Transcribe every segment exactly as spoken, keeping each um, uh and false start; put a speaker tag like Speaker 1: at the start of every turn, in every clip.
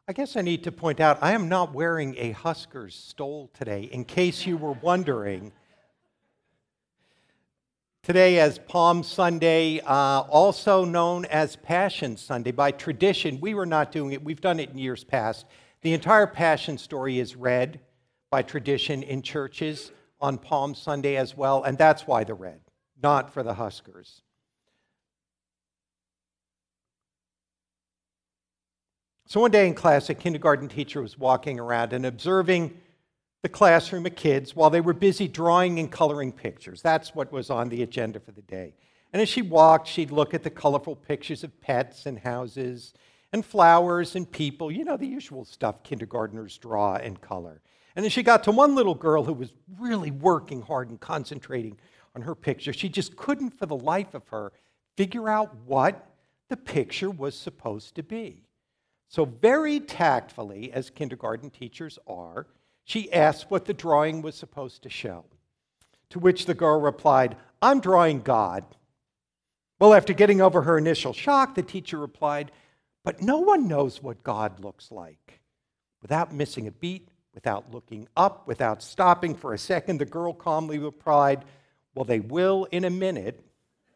Speaker 1: I guess I need to point out I am not wearing a Huskers stole today, in case you were wondering. Today, as Palm Sunday, uh, also known as Passion Sunday. By tradition, we were not doing it. We've done it in years past. The entire Passion story is read by tradition in churches on Palm Sunday as well, and that's why they're read, not for the Huskers. So one day in class, a kindergarten teacher was walking around and observing the classroom of kids while they were busy drawing and coloring pictures. That's what was on the agenda for the day. And as she walked, she'd look at the colorful pictures of pets and houses and flowers and people, you know, the usual stuff kindergartners draw and color. And as she got to one little girl who was really working hard and concentrating on her picture, she just couldn't for the life of her figure out what the picture was supposed to be. So very tactfully, as kindergarten teachers are, she asked what the drawing was supposed to show. To which the girl replied, "I'm drawing God." Well, after getting over her initial shock, the teacher replied, "But no one knows what God looks like." Without missing a beat, without looking up, without stopping for a second, the girl calmly replied, "Well, they will in a minute."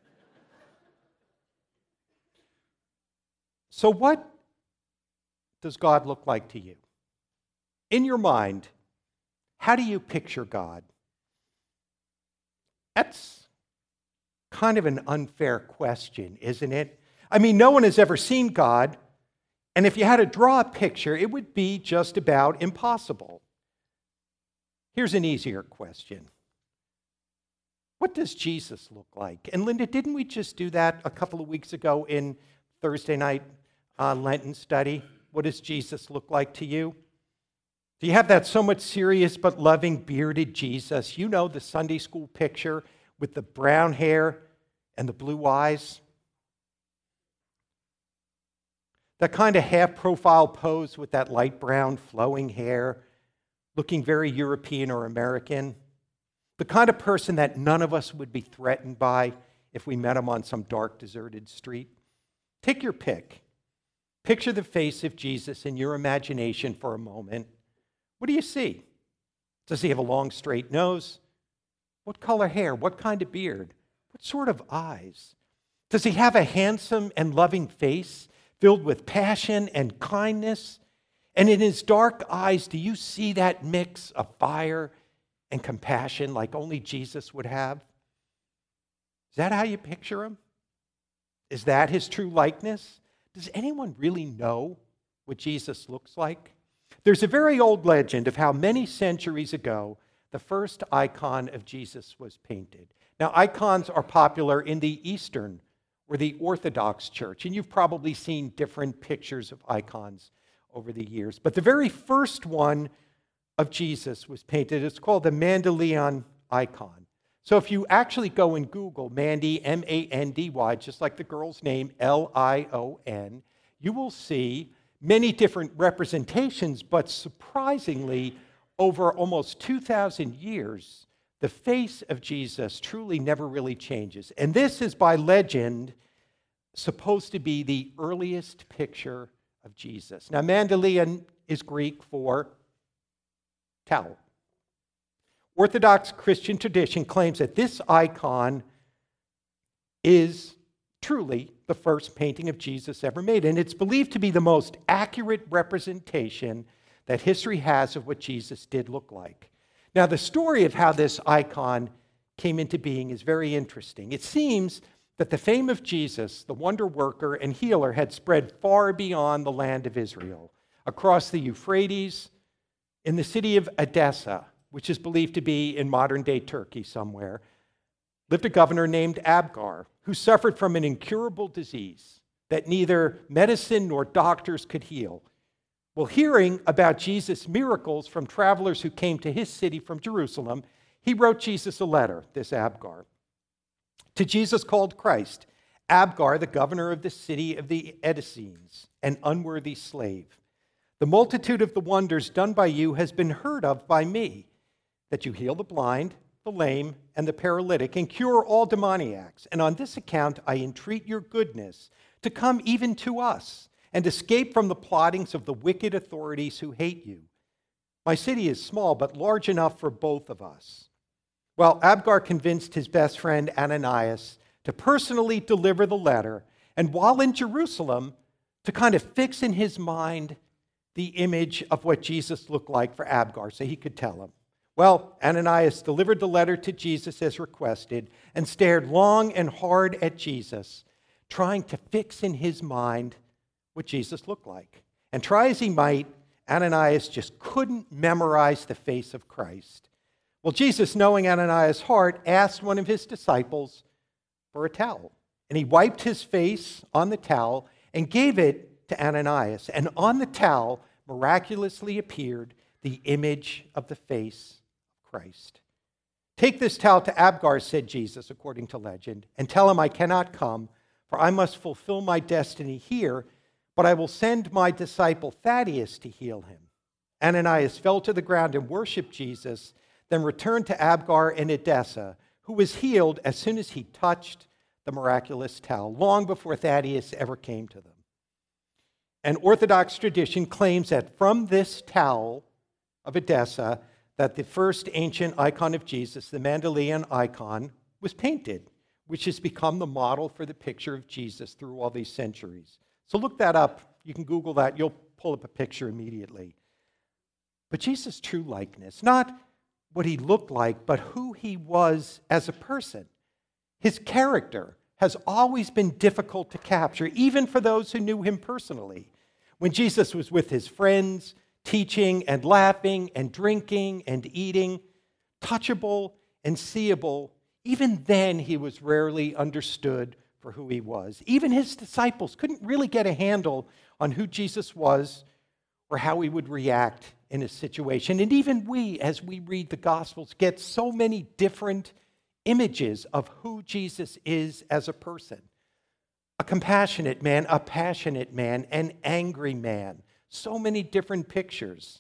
Speaker 1: So what does God look like to you? In your mind, how do you picture God? That's kind of an unfair question, isn't it? I mean, no one has ever seen God, and if you had to draw a picture, it would be just about impossible. Here's an easier question. What does Jesus look like? And Linda, didn't we just do that a couple of weeks ago in Thursday night uh, Lenten study? What does Jesus look like to you? Do you have that so much serious but loving bearded Jesus? You know, the Sunday school picture with the brown hair and the blue eyes. That kind of half-profile pose with that light brown flowing hair, looking very European or American. The kind of person that none of us would be threatened by if we met him on some dark, deserted street. Take your pick. Picture the face of Jesus in your imagination for a moment. What do you see? Does he have a long, straight nose? What color hair? What kind of beard? What sort of eyes? Does he have a handsome and loving face filled with passion and kindness? And in his dark eyes, do you see that mix of fire and compassion like only Jesus would have? Is that how you picture him? Is that his true likeness? Does anyone really know what Jesus looks like? There's a very old legend of how many centuries ago the first icon of Jesus was painted. Now, icons are popular in the Eastern or the Orthodox Church, and you've probably seen different pictures of icons over the years. But the very first one of Jesus was painted. It's called the Mandylion icon. So if you actually go and Google Mandy, M A N D Y, just like the girl's name, L I O N, you will see many different representations, but surprisingly, over almost two thousand years, the face of Jesus truly never really changes. And this is, by legend, supposed to be the earliest picture of Jesus. Now, Mandylion is Greek for towel. Orthodox Christian tradition claims that this icon is truly the first painting of Jesus ever made, and it's believed to be the most accurate representation that history has of what Jesus did look like. Now, the story of how this icon came into being is very interesting. It seems that the fame of Jesus, the wonder worker and healer, had spread far beyond the land of Israel. Across the Euphrates, in the city of Edessa, which is believed to be in modern-day Turkey somewhere, lived a governor named Abgar, who suffered from an incurable disease that neither medicine nor doctors could heal. Well, hearing about Jesus' miracles from travelers who came to his city from Jerusalem, he wrote Jesus a letter, this Abgar. To Jesus called Christ, Abgar, the governor of the city of the Edessenes, an unworthy slave. The multitude of the wonders done by you has been heard of by me, that you heal the blind, the lame, and the paralytic, and cure all demoniacs. And on this account I entreat your goodness to come even to us, and escape from the plottings of the wicked authorities who hate you. My city is small, but large enough for both of us." Well, Abgar convinced his best friend Ananias to personally deliver the letter, and while in Jerusalem, to kind of fix in his mind the image of what Jesus looked like for Abgar so he could tell him. Well, Ananias delivered the letter to Jesus as requested and stared long and hard at Jesus, trying to fix in his mind what Jesus looked like. And try as he might, Ananias just couldn't memorize the face of Christ. Well, Jesus, knowing Ananias' heart, asked one of his disciples for a towel. And he wiped his face on the towel and gave it to Ananias. And on the towel miraculously appeared the image of the face of Christ. "Take this towel to Abgar," said Jesus, according to legend, "and tell him I cannot come, for I must fulfill my destiny here, but I will send my disciple Thaddeus to heal him." Ananias fell to the ground and worshiped Jesus, then returned to Abgar and Edessa, who was healed as soon as he touched the miraculous towel, long before Thaddeus ever came to them. An Orthodox tradition claims that from this towel of Edessa, that the first ancient icon of Jesus, the Mandylion icon, was painted, which has become the model for the picture of Jesus through all these centuries. So look that up. You can Google that. You'll pull up a picture immediately. But Jesus' true likeness, not what he looked like, but who he was as a person. His character has always been difficult to capture, even for those who knew him personally. When Jesus was with his friends, teaching and laughing and drinking and eating, touchable and seeable, even then he was rarely understood for who he was. Even his disciples couldn't really get a handle on who Jesus was or how he would react in a situation. And even we, as we read the Gospels, get so many different images of who Jesus is as a person. A compassionate man, a passionate man, an angry man. So many different pictures.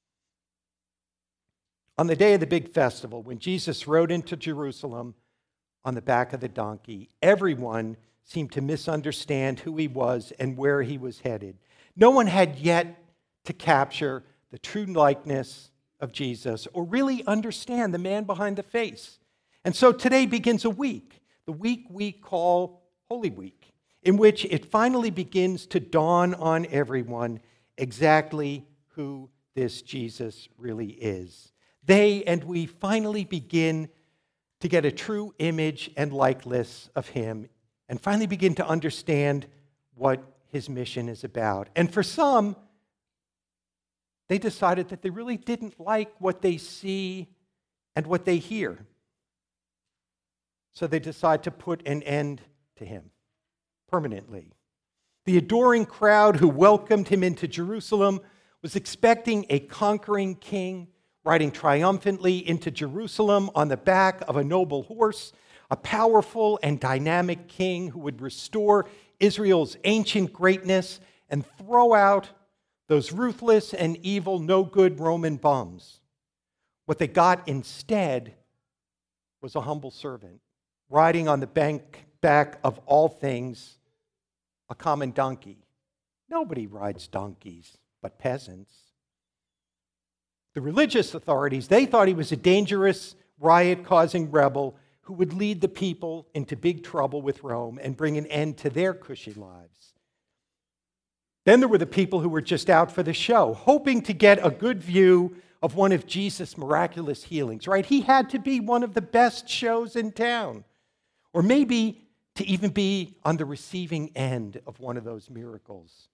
Speaker 1: On the day of the big festival, when Jesus rode into Jerusalem on the back of the donkey, everyone seemed to misunderstand who he was and where he was headed. No one had yet to capture the true likeness of Jesus or really understand the man behind the face. And so today begins a week, the week we call Holy Week, in which it finally begins to dawn on everyone exactly who this Jesus really is. They and we finally begin to get a true image and likeness of him and finally begin to understand what his mission is about. And for some, they decided that they really didn't like what they see and what they hear. So they decide to put an end to him permanently. The adoring crowd who welcomed him into Jerusalem was expecting a conquering king riding triumphantly into Jerusalem on the back of a noble horse, a powerful and dynamic king who would restore Israel's ancient greatness and throw out those ruthless and evil, no-good Roman bums. What they got instead was a humble servant, riding on the bank, back of all things, a common donkey. Nobody rides donkeys but peasants. The religious authorities, they thought he was a dangerous, riot-causing rebel who would lead the people into big trouble with Rome and bring an end to their cushy lives. Then there were the people who were just out for the show, hoping to get a good view of one of Jesus' miraculous healings, right? He had to be one of the best shows in town. Or maybe to even be on the receiving end of one of those miracles.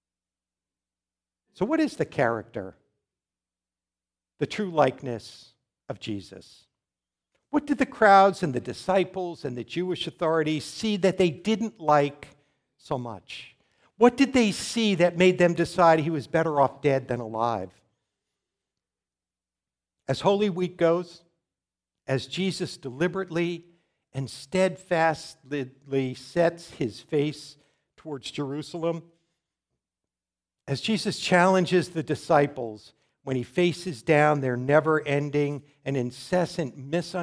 Speaker 1: So what is the character, the true likeness of Jesus? What did the crowds and the disciples and the Jewish authorities see that they didn't like so much? What did they see that made them decide he was better off dead than alive? As Holy Week goes, as Jesus deliberately and steadfastly sets his face towards Jerusalem, as Jesus challenges the disciples when he faces down their never-ending and incessant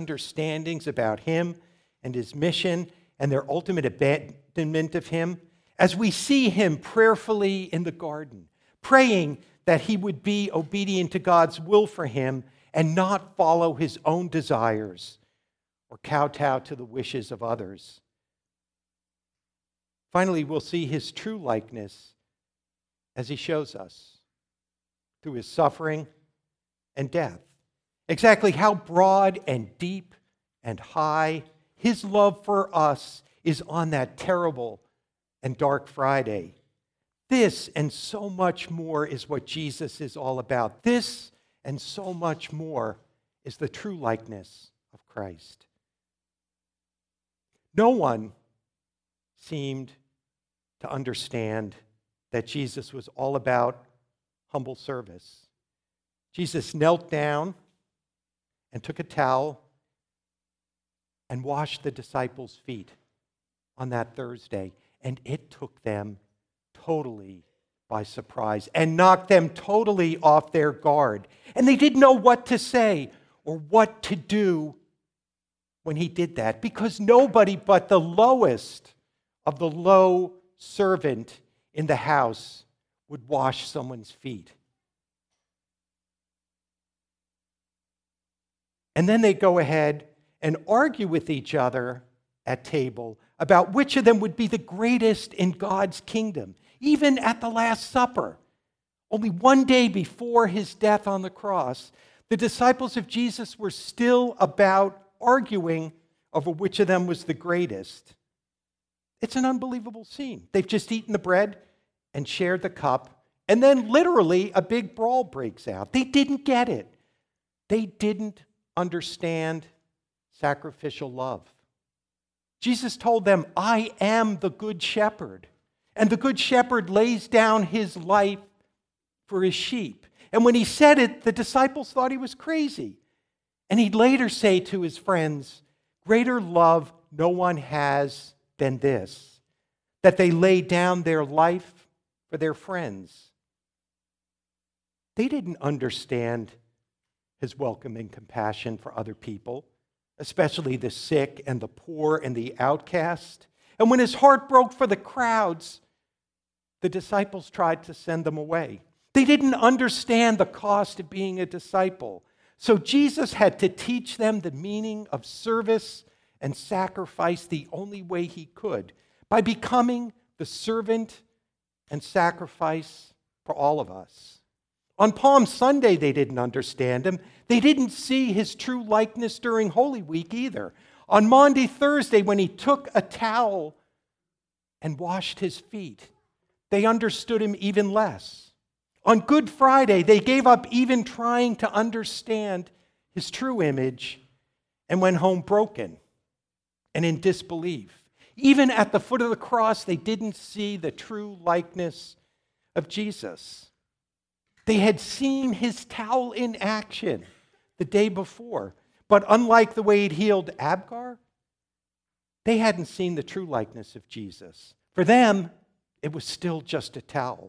Speaker 1: misunderstandings about him and his mission and their ultimate abandonment of him, as we see him prayerfully in the garden, praying that he would be obedient to God's will for him and not follow his own desires or kowtow to the wishes of others. Finally, we'll see his true likeness as he shows us through his suffering and death. Exactly how broad and deep and high his love for us is on that terrible and dark Friday. This and so much more is what Jesus is all about. This and so much more is the true likeness of Christ. No one seemed to understand that Jesus was all about humble service. Jesus knelt down and took a towel and washed the disciples' feet on that Thursday, and it took them totally by surprise and knocked them totally off their guard. And they didn't know what to say or what to do when he did that, because nobody but the lowest of the low servant in the house would wash someone's feet. And then they go ahead and argue with each other at table about which of them would be the greatest in God's kingdom, even at the Last Supper. Only one day before his death on the cross, the disciples of Jesus were still about arguing over which of them was the greatest. It's an unbelievable scene. They've just eaten the bread and shared the cup, and then literally a big brawl breaks out. They didn't get it. They didn't understand sacrificial love. Jesus told them, I am the good shepherd, and the good shepherd lays down his life for his sheep. And when he said it, the disciples thought he was crazy. And he'd later say to his friends, greater love no one has than this, that they lay down their life for their friends. They didn't understand his welcoming compassion for other people, especially the sick and the poor and the outcast. And when his heart broke for the crowds, the disciples tried to send them away. They didn't understand the cost of being a disciple. So Jesus had to teach them the meaning of service and sacrifice the only way he could, by becoming the servant and sacrifice for all of us. On Palm Sunday, they didn't understand him. They didn't see his true likeness during Holy Week either. On Maundy Thursday, when he took a towel and washed his feet, they understood him even less. On Good Friday, they gave up even trying to understand his true image and went home broken and in disbelief. Even at the foot of the cross, they didn't see the true likeness of Jesus. They had seen his towel in action the day before, but unlike the way he'd healed Abgar, they hadn't seen the true likeness of Jesus. For them, it was still just a towel.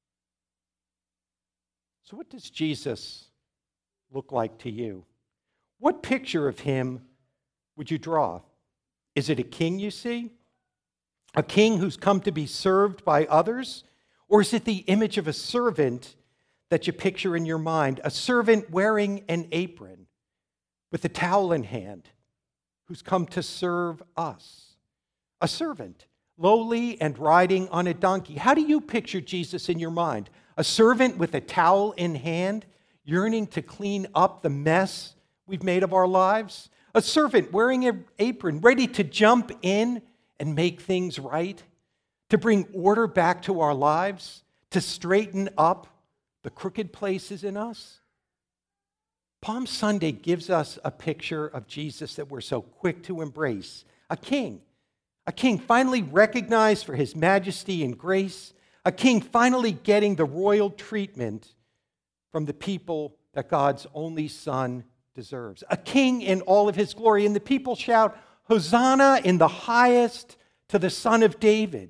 Speaker 1: So what does Jesus look like to you? What picture of him would you draw? Is it a king you see? A king who's come to be served by others? Or is it the image of a servant that you picture in your mind? A servant wearing an apron with a towel in hand who's come to serve us. A servant, lowly and riding on a donkey. How do you picture Jesus in your mind? A servant with a towel in hand, yearning to clean up the mess we've made of our lives? A servant wearing an apron, ready to jump in and make things right, to bring order back to our lives, to straighten up the crooked places in us? Palm Sunday gives us a picture of Jesus that we're so quick to embrace. A king. A king finally recognized for his majesty and grace. A king finally getting the royal treatment from the people that God's only Son deserves. A king in all of his glory. And the people shout, Hosanna in the highest to the Son of David.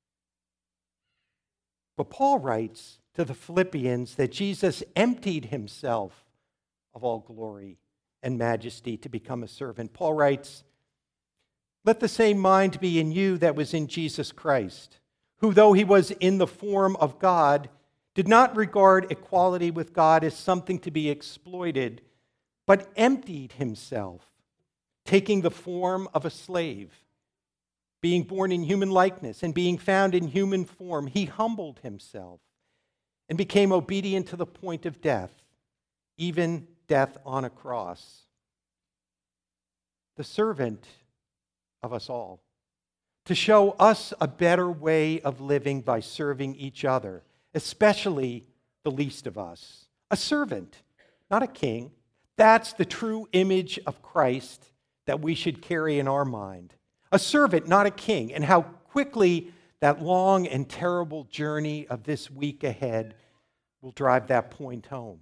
Speaker 1: But Paul writes to the Philippians that Jesus emptied himself of all glory and majesty to become a servant. Paul writes, let the same mind be in you that was in Jesus Christ, who, though he was in the form of God, did not regard equality with God as something to be exploited, but emptied himself, taking the form of a slave. Being born in human likeness and being found in human form, he humbled himself and became obedient to the point of death, even death on a cross. The servant of us all, to show us a better way of living by serving each other, especially the least of us. A servant, not a king. That's the true image of Christ that we should carry in our mind. A servant, not a king. And how quickly that long and terrible journey of this week ahead will drive that point home.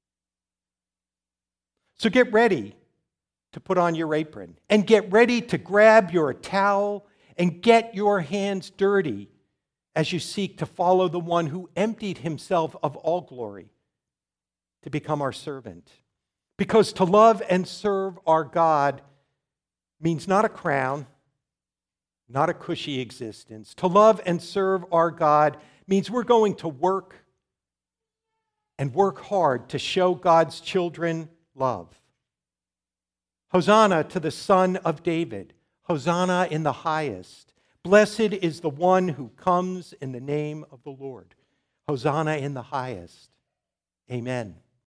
Speaker 1: So get ready to put on your apron and get ready to grab your towel and get your hands dirty as you seek to follow the one who emptied himself of all glory to become our servant. Because to love and serve our God means not a crown, not a cushy existence. To love and serve our God means we're going to work and work hard to show God's children love. Hosanna to the Son of David. Hosanna in the highest. Blessed is the one who comes in the name of the Lord. Hosanna in the highest. Amen.